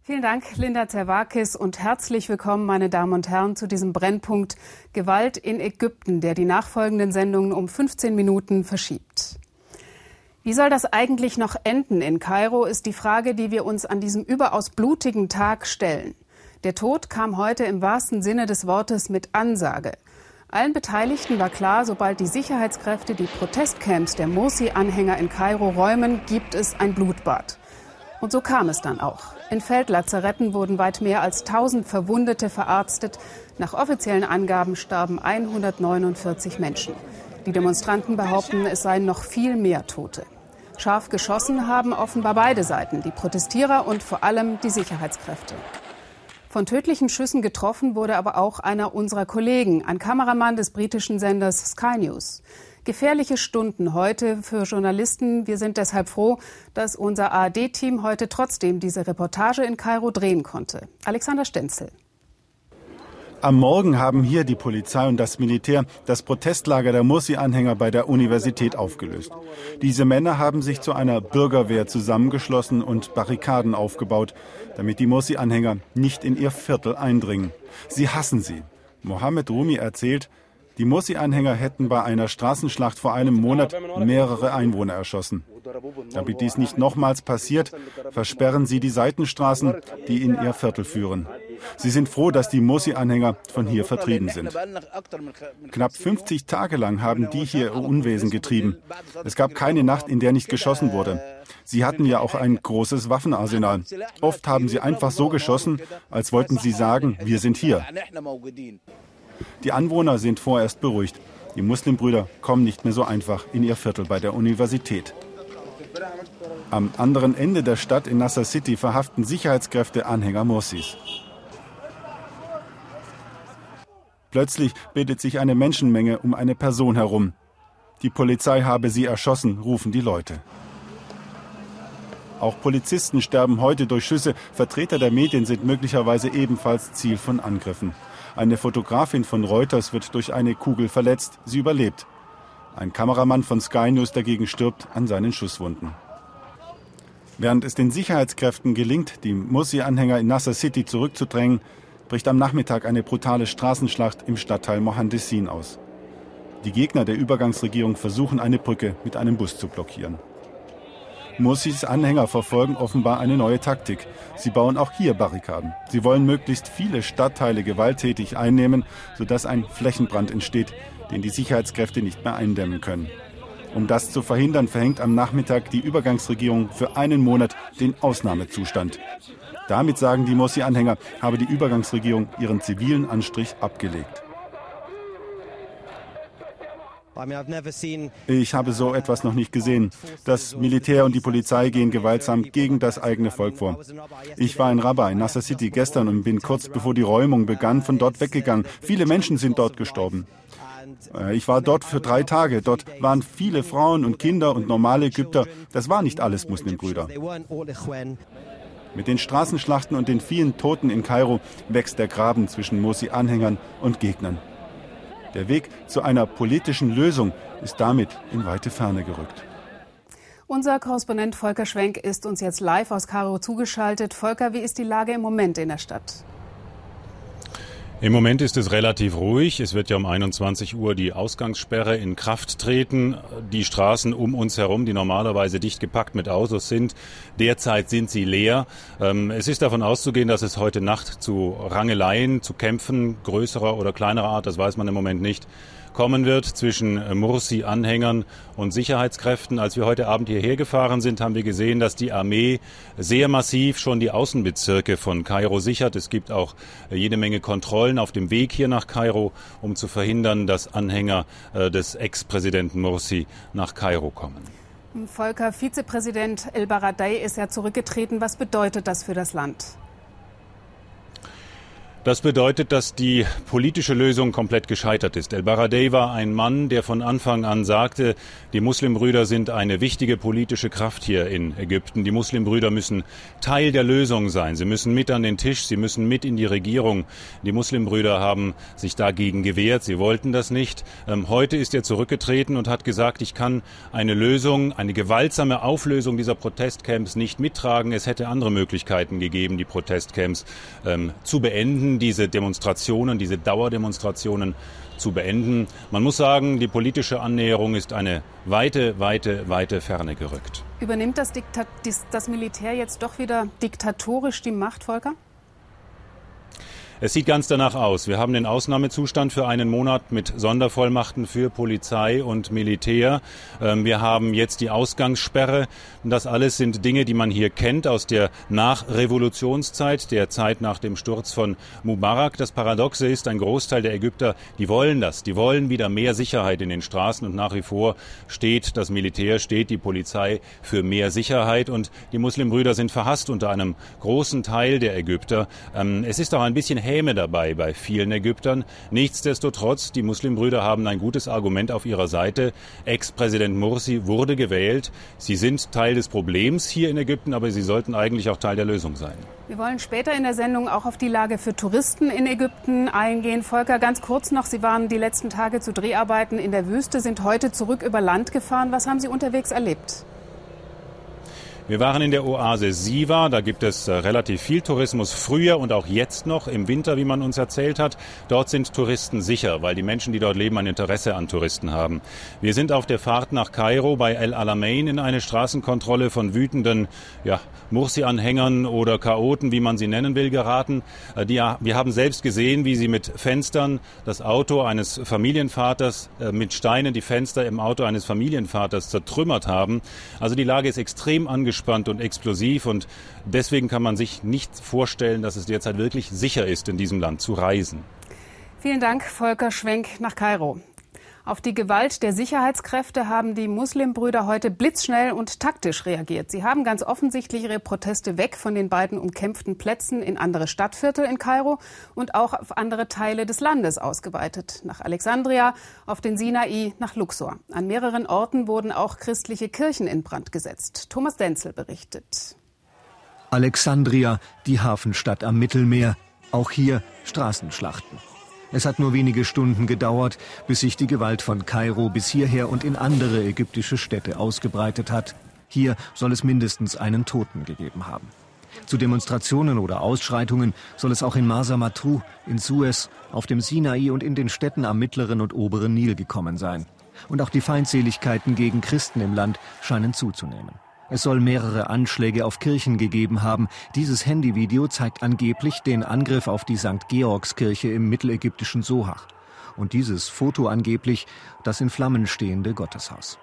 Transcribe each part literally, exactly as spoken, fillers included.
Vielen Dank, Linda Zerwakis, und herzlich willkommen, meine Damen und Herren, zu diesem Brennpunkt Gewalt in Ägypten, der die nachfolgenden Sendungen um fünfzehn Minuten verschiebt. Wie soll das eigentlich noch enden in Kairo, ist die Frage, die wir uns an diesem überaus blutigen Tag stellen. Der Tod kam heute im wahrsten Sinne des Wortes mit Ansage. Allen Beteiligten war klar, sobald die Sicherheitskräfte die Protestcamps der Morsi-Anhänger in Kairo räumen, gibt es ein Blutbad. Und so kam es dann auch. In Feldlazaretten wurden weit mehr als tausend Verwundete verarztet. Nach offiziellen Angaben starben hundertneunundvierzig Menschen. Die Demonstranten behaupten, es seien noch viel mehr Tote. Scharf geschossen haben offenbar beide Seiten, die Protestierer und vor allem die Sicherheitskräfte. Von tödlichen Schüssen getroffen wurde aber auch einer unserer Kollegen, ein Kameramann des britischen Senders Sky News. Gefährliche Stunden heute für Journalisten. Wir sind deshalb froh, dass unser A R D-Team heute trotzdem diese Reportage in Kairo drehen konnte. Alexander Stenzel. Am Morgen haben hier die Polizei und das Militär das Protestlager der Morsi-Anhänger bei der Universität aufgelöst. Diese Männer haben sich zu einer Bürgerwehr zusammengeschlossen und Barrikaden aufgebaut, damit die Morsi-Anhänger nicht in ihr Viertel eindringen. Sie hassen sie. Mohammed Rumi erzählt, die Morsi-Anhänger hätten bei einer Straßenschlacht vor einem Monat mehrere Einwohner erschossen. Damit dies nicht nochmals passiert, versperren sie die Seitenstraßen, die in ihr Viertel führen. Sie sind froh, dass die Morsi-Anhänger von hier vertrieben sind. Knapp fünfzig Tage lang haben die hier Unwesen getrieben. Es gab keine Nacht, in der nicht geschossen wurde. Sie hatten ja auch ein großes Waffenarsenal. Oft haben sie einfach so geschossen, als wollten sie sagen, wir sind hier. Die Anwohner sind vorerst beruhigt. Die Muslimbrüder kommen nicht mehr so einfach in ihr Viertel bei der Universität. Am anderen Ende der Stadt in Nasser City verhaften Sicherheitskräfte Anhänger Morsis. Plötzlich bildet sich eine Menschenmenge um eine Person herum. Die Polizei habe sie erschossen, rufen die Leute. Auch Polizisten sterben heute durch Schüsse. Vertreter der Medien sind möglicherweise ebenfalls Ziel von Angriffen. Eine Fotografin von Reuters wird durch eine Kugel verletzt. Sie überlebt. Ein Kameramann von Sky News dagegen stirbt an seinen Schusswunden. Während es den Sicherheitskräften gelingt, die Morsi-Anhänger in Nasser City zurückzudrängen, bricht am Nachmittag eine brutale Straßenschlacht im Stadtteil Mohandissin aus. Die Gegner der Übergangsregierung versuchen, eine Brücke mit einem Bus zu blockieren. Morsis Anhänger verfolgen offenbar eine neue Taktik. Sie bauen auch hier Barrikaden. Sie wollen möglichst viele Stadtteile gewalttätig einnehmen, sodass ein Flächenbrand entsteht, den die Sicherheitskräfte nicht mehr eindämmen können. Um das zu verhindern, verhängt am Nachmittag die Übergangsregierung für einen Monat den Ausnahmezustand. Damit, sagen die Morsi-Anhänger, habe die Übergangsregierung ihren zivilen Anstrich abgelegt. Ich habe so etwas noch nicht gesehen. Das Militär und die Polizei gehen gewaltsam gegen das eigene Volk vor. Ich war in Rabaa in Nasser City gestern und bin kurz bevor die Räumung begann von dort weggegangen. Viele Menschen sind dort gestorben. Ich war dort für drei Tage. Dort waren viele Frauen und Kinder und normale Ägypter. Das waren nicht alles Muslimbrüder. Mit den Straßenschlachten und den vielen Toten in Kairo wächst der Graben zwischen Morsi-Anhängern und Gegnern. Der Weg zu einer politischen Lösung ist damit in weite Ferne gerückt. Unser Korrespondent Volker Schwenk ist uns jetzt live aus Kairo zugeschaltet. Volker, wie ist die Lage im Moment in der Stadt? Im Moment ist es relativ ruhig. Es wird ja um einundzwanzig Uhr die Ausgangssperre in Kraft treten. Die Straßen um uns herum, die normalerweise dicht gepackt mit Autos sind, derzeit sind sie leer. Es ist davon auszugehen, dass es heute Nacht zu Rangeleien, zu Kämpfen größerer oder kleinerer Art, das weiß man im Moment nicht, kommen wird zwischen Morsi-Anhängern und Sicherheitskräften. Als wir heute Abend hierher gefahren sind, haben wir gesehen, dass die Armee sehr massiv schon die Außenbezirke von Kairo sichert. Es gibt auch jede Menge Kontrollen auf dem Weg hier nach Kairo, um zu verhindern, dass Anhänger des Ex-Präsidenten Morsi nach Kairo kommen. Volker, Vizepräsident El Baradei ist ja zurückgetreten. Was bedeutet das für das Land? Das bedeutet, dass die politische Lösung komplett gescheitert ist. El-Baradei war ein Mann, der von Anfang an sagte, die Muslimbrüder sind eine wichtige politische Kraft hier in Ägypten. Die Muslimbrüder müssen Teil der Lösung sein. Sie müssen mit an den Tisch, sie müssen mit in die Regierung. Die Muslimbrüder haben sich dagegen gewehrt, sie wollten das nicht. Ähm, heute ist er zurückgetreten und hat gesagt, ich kann eine Lösung, eine gewaltsame Auflösung dieser Protestcamps nicht mittragen. Es hätte andere Möglichkeiten gegeben, die Protestcamps ähm, zu beenden, diese Demonstrationen, diese Dauerdemonstrationen zu beenden. Man muss sagen, die politische Annäherung ist eine weite, weite, weite Ferne gerückt. Übernimmt das, Diktat- das Militär jetzt doch wieder diktatorisch die Macht, Volker? Es sieht ganz danach aus. Wir haben den Ausnahmezustand für einen Monat mit Sondervollmachten für Polizei und Militär. Wir haben jetzt die Ausgangssperre. Das alles sind Dinge, die man hier kennt aus der Nachrevolutionszeit, der Zeit nach dem Sturz von Mubarak. Das Paradoxe ist, ein Großteil der Ägypter, die wollen das. Die wollen wieder mehr Sicherheit in den Straßen. Und nach wie vor steht das Militär, steht die Polizei für mehr Sicherheit. Und die Muslimbrüder sind verhasst unter einem großen Teil der Ägypter. Es ist auch ein bisschen Häme dabei bei vielen Ägyptern. Nichtsdestotrotz, die Muslimbrüder haben ein gutes Argument auf ihrer Seite. Ex-Präsident Mursi wurde gewählt. Sie sind Teil des Problems hier in Ägypten, aber sie sollten eigentlich auch Teil der Lösung sein. Wir wollen später in der Sendung auch auf die Lage für Touristen in Ägypten eingehen. Volker, ganz kurz noch, Sie waren die letzten Tage zu Dreharbeiten in der Wüste, sind heute zurück über Land gefahren. Was haben Sie unterwegs erlebt? Wir waren in der Oase Siwa, da gibt es äh, relativ viel Tourismus, früher und auch jetzt noch im Winter, wie man uns erzählt hat. Dort sind Touristen sicher, weil die Menschen, die dort leben, ein Interesse an Touristen haben. Wir sind auf der Fahrt nach Kairo bei El Alamein in eine Straßenkontrolle von wütenden ja, Mursi-Anhängern oder Chaoten, wie man sie nennen will, geraten. Äh, die, wir haben selbst gesehen, wie sie mit Fenstern das Auto eines Familienvaters, äh, mit Steinen die Fenster im Auto eines Familienvaters zertrümmert haben. Also die Lage ist extrem angespannt und explosiv und deswegen kann man sich nicht vorstellen, dass es derzeit wirklich sicher ist, in diesem Land zu reisen. Vielen Dank, Volker Schwenk nach Kairo. Auf die Gewalt der Sicherheitskräfte haben die Muslimbrüder heute blitzschnell und taktisch reagiert. Sie haben ganz offensichtlich ihre Proteste weg von den beiden umkämpften Plätzen in andere Stadtviertel in Kairo und auch auf andere Teile des Landes ausgeweitet. Nach Alexandria, auf den Sinai, nach Luxor. An mehreren Orten wurden auch christliche Kirchen in Brand gesetzt. Thomas Denzel berichtet. Alexandria, die Hafenstadt am Mittelmeer. Auch hier Straßenschlachten. Es hat nur wenige Stunden gedauert, bis sich die Gewalt von Kairo bis hierher und in andere ägyptische Städte ausgebreitet hat. Hier soll es mindestens einen Toten gegeben haben. Zu Demonstrationen oder Ausschreitungen soll es auch in Marsa Matruh, in Suez, auf dem Sinai und in den Städten am mittleren und oberen Nil gekommen sein. Und auch die Feindseligkeiten gegen Christen im Land scheinen zuzunehmen. Es soll mehrere Anschläge auf Kirchen gegeben haben. Dieses Handyvideo zeigt angeblich den Angriff auf die Sankt Georgskirche im mittelägyptischen Sohar. Und dieses Foto angeblich das in Flammen stehende Gotteshaus.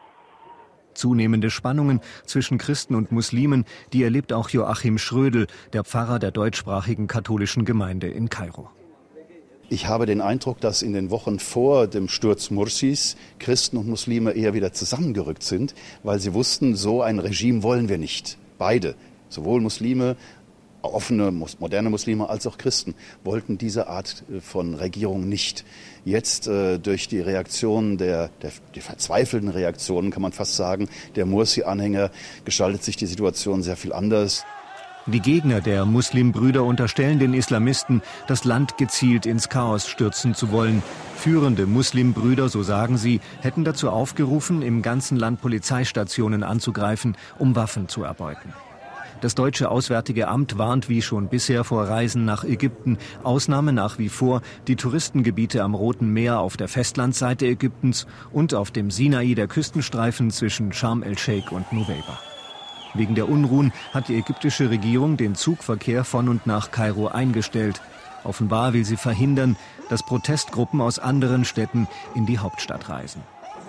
Zunehmende Spannungen zwischen Christen und Muslimen, die erlebt auch Joachim Schrödel, der Pfarrer der deutschsprachigen katholischen Gemeinde in Kairo. Ich habe den Eindruck, dass in den Wochen vor dem Sturz Mursis Christen und Muslime eher wieder zusammengerückt sind, weil sie wussten, so ein Regime wollen wir nicht. Beide, sowohl Muslime, offene, moderne Muslime als auch Christen, wollten diese Art von Regierung nicht. Jetzt äh, durch die Reaktionen, der, der, die verzweifelten Reaktionen, kann man fast sagen, der Mursi-Anhänger, gestaltet sich die Situation sehr viel anders. Die Gegner der Muslimbrüder unterstellen den Islamisten, das Land gezielt ins Chaos stürzen zu wollen. Führende Muslimbrüder, so sagen sie, hätten dazu aufgerufen, im ganzen Land Polizeistationen anzugreifen, um Waffen zu erbeuten. Das deutsche Auswärtige Amt warnt wie schon bisher vor Reisen nach Ägypten. Ausnahme nach wie vor die Touristengebiete am Roten Meer auf der Festlandseite Ägyptens und auf dem Sinai der Küstenstreifen zwischen Sharm el-Sheikh und Nuweiba. Wegen der Unruhen hat die ägyptische Regierung den Zugverkehr von und nach Kairo eingestellt. Offenbar will sie verhindern, dass Protestgruppen aus anderen Städten in die Hauptstadt reisen.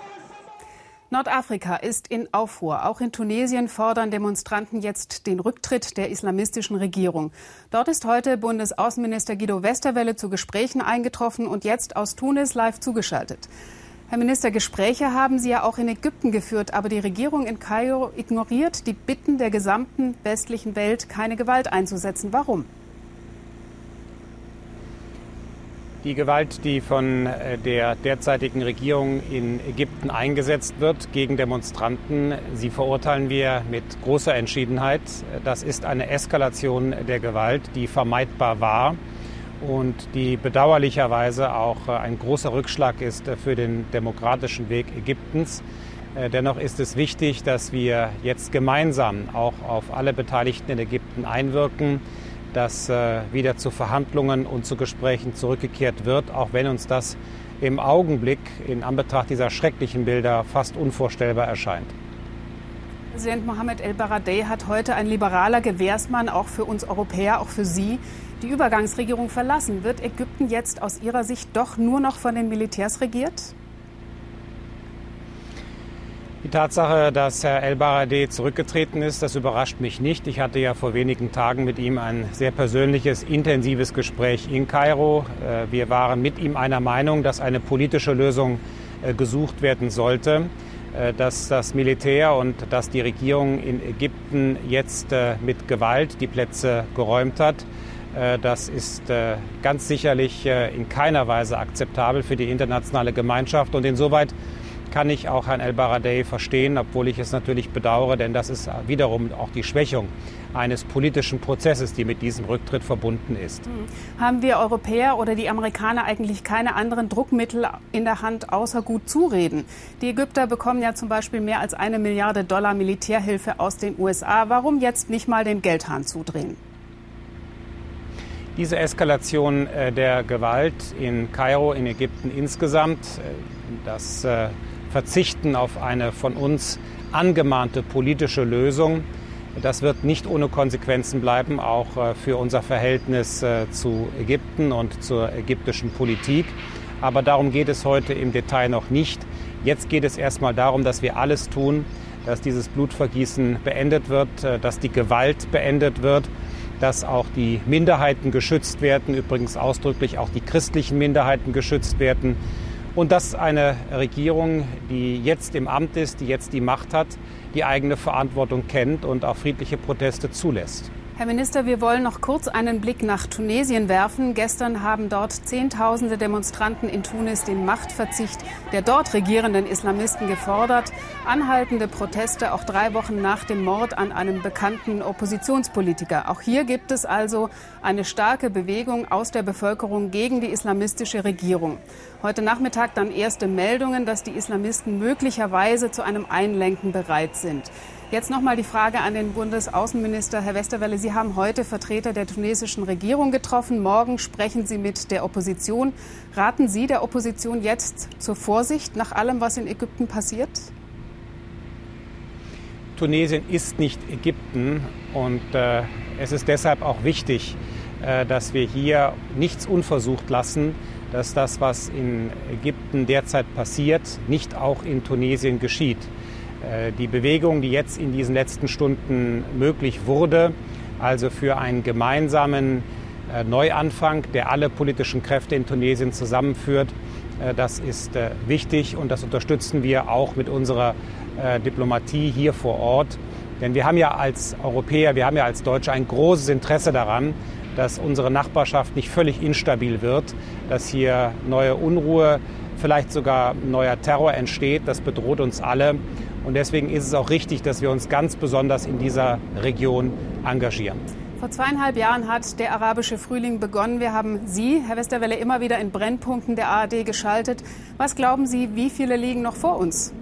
Nordafrika ist in Aufruhr. Auch in Tunesien fordern Demonstranten jetzt den Rücktritt der islamistischen Regierung. Dort ist heute Bundesaußenminister Guido Westerwelle zu Gesprächen eingetroffen und jetzt aus Tunis live zugeschaltet. Herr Minister, Gespräche haben Sie ja auch in Ägypten geführt, aber die Regierung in Kairo ignoriert die Bitten der gesamten westlichen Welt, keine Gewalt einzusetzen. Warum? Die Gewalt, die von der derzeitigen Regierung in Ägypten eingesetzt wird gegen Demonstranten, sie verurteilen wir mit großer Entschiedenheit. Das ist eine Eskalation der Gewalt, die vermeidbar war und die bedauerlicherweise auch ein großer Rückschlag ist für den demokratischen Weg Ägyptens. Dennoch ist es wichtig, dass wir jetzt gemeinsam auch auf alle Beteiligten in Ägypten einwirken, dass äh, wieder zu Verhandlungen und zu Gesprächen zurückgekehrt wird, auch wenn uns das im Augenblick in Anbetracht dieser schrecklichen Bilder fast unvorstellbar erscheint. Präsident Mohammed el-Baradei hat heute ein liberaler Gewährsmann, auch für uns Europäer, auch für Sie, die Übergangsregierung verlassen. Wird Ägypten jetzt aus Ihrer Sicht doch nur noch von den Militärs regiert? Die Tatsache, dass Herr el-Baradei zurückgetreten ist, das überrascht mich nicht. Ich hatte ja vor wenigen Tagen mit ihm ein sehr persönliches, intensives Gespräch in Kairo. Wir waren mit ihm einer Meinung, dass eine politische Lösung gesucht werden sollte, dass das Militär und dass die Regierung in Ägypten jetzt mit Gewalt die Plätze geräumt hat. Das ist ganz sicherlich in keiner Weise akzeptabel für die internationale Gemeinschaft und insoweit kann ich auch Herrn el-Baradei verstehen, obwohl ich es natürlich bedauere, denn das ist wiederum auch die Schwächung eines politischen Prozesses, die mit diesem Rücktritt verbunden ist. Haben wir Europäer oder die Amerikaner eigentlich keine anderen Druckmittel in der Hand, außer gut zureden? Die Ägypter bekommen ja zum Beispiel mehr als eine Milliarde Dollar Militärhilfe aus den U S A. Warum jetzt nicht mal den Geldhahn zudrehen? Diese Eskalation der Gewalt in Kairo, in Ägypten insgesamt, das Verzichten auf eine von uns angemahnte politische Lösung, das wird nicht ohne Konsequenzen bleiben, auch für unser Verhältnis zu Ägypten und zur ägyptischen Politik. Aber darum geht es heute im Detail noch nicht. Jetzt geht es erstmal darum, dass wir alles tun, dass dieses Blutvergießen beendet wird, dass die Gewalt beendet wird, dass auch die Minderheiten geschützt werden, übrigens ausdrücklich auch die christlichen Minderheiten geschützt werden. Und dass eine Regierung, die jetzt im Amt ist, die jetzt die Macht hat, die eigene Verantwortung kennt und auch friedliche Proteste zulässt. Herr Minister, wir wollen noch kurz einen Blick nach Tunesien werfen. Gestern haben dort Zehntausende Demonstranten in Tunis den Machtverzicht der dort regierenden Islamisten gefordert. Anhaltende Proteste auch drei Wochen nach dem Mord an einem bekannten Oppositionspolitiker. Auch hier gibt es also eine starke Bewegung aus der Bevölkerung gegen die islamistische Regierung. Heute Nachmittag dann erste Meldungen, dass die Islamisten möglicherweise zu einem Einlenken bereit sind. Jetzt noch mal die Frage an den Bundesaußenminister. Herr Westerwelle, Sie haben heute Vertreter der tunesischen Regierung getroffen. Morgen sprechen Sie mit der Opposition. Raten Sie der Opposition jetzt zur Vorsicht nach allem, was in Ägypten passiert? Tunesien ist nicht Ägypten und äh, es ist deshalb auch wichtig, äh, dass wir hier nichts unversucht lassen, dass das, was in Ägypten derzeit passiert, nicht auch in Tunesien geschieht. Die Bewegung, die jetzt in diesen letzten Stunden möglich wurde, also für einen gemeinsamen Neuanfang, der alle politischen Kräfte in Tunesien zusammenführt, das ist wichtig und das unterstützen wir auch mit unserer Diplomatie hier vor Ort. Denn wir haben ja als Europäer, wir haben ja als Deutsche ein großes Interesse daran, dass unsere Nachbarschaft nicht völlig instabil wird, dass hier neue Unruhe, vielleicht sogar neuer Terror entsteht. Das bedroht uns alle. Und deswegen ist es auch richtig, dass wir uns ganz besonders in dieser Region engagieren. Vor zweieinhalb Jahren hat der arabische Frühling begonnen. Wir haben Sie, Herr Westerwelle, immer wieder in Brennpunkten der A R D geschaltet. Was glauben Sie, wie viele liegen noch vor uns?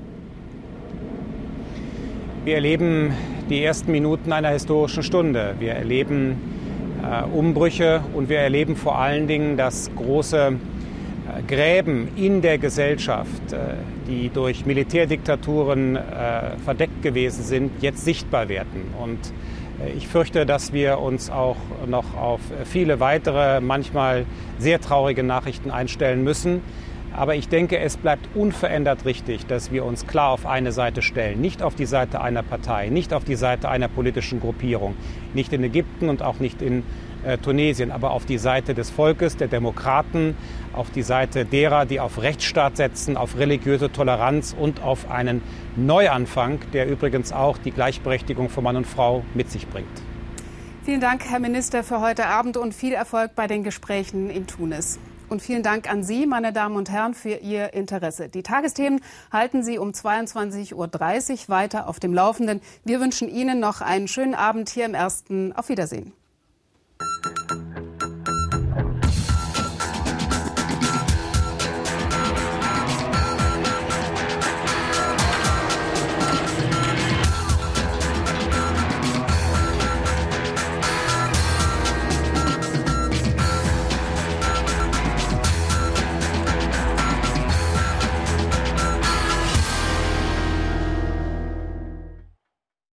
Wir erleben die ersten Minuten einer historischen Stunde. Wir erleben äh, Umbrüche und wir erleben vor allen Dingen, dass große äh, Gräben in der Gesellschaft, äh, die durch Militärdiktaturen äh, verdeckt gewesen sind, jetzt sichtbar werden. Und äh, ich fürchte, dass wir uns auch noch auf viele weitere, manchmal sehr traurige Nachrichten einstellen müssen. Aber ich denke, es bleibt unverändert richtig, dass wir uns klar auf eine Seite stellen. Nicht auf die Seite einer Partei, nicht auf die Seite einer politischen Gruppierung. Nicht in Ägypten und auch nicht in äh, Tunesien, aber auf die Seite des Volkes, der Demokraten, auf die Seite derer, die auf Rechtsstaat setzen, auf religiöse Toleranz und auf einen Neuanfang, der übrigens auch die Gleichberechtigung von Mann und Frau mit sich bringt. Vielen Dank, Herr Minister, für heute Abend und viel Erfolg bei den Gesprächen in Tunis. Und vielen Dank an Sie, meine Damen und Herren, für Ihr Interesse. Die Tagesthemen halten Sie um zweiundzwanzig Uhr dreißig weiter auf dem Laufenden. Wir wünschen Ihnen noch einen schönen Abend hier im Ersten. Auf Wiedersehen.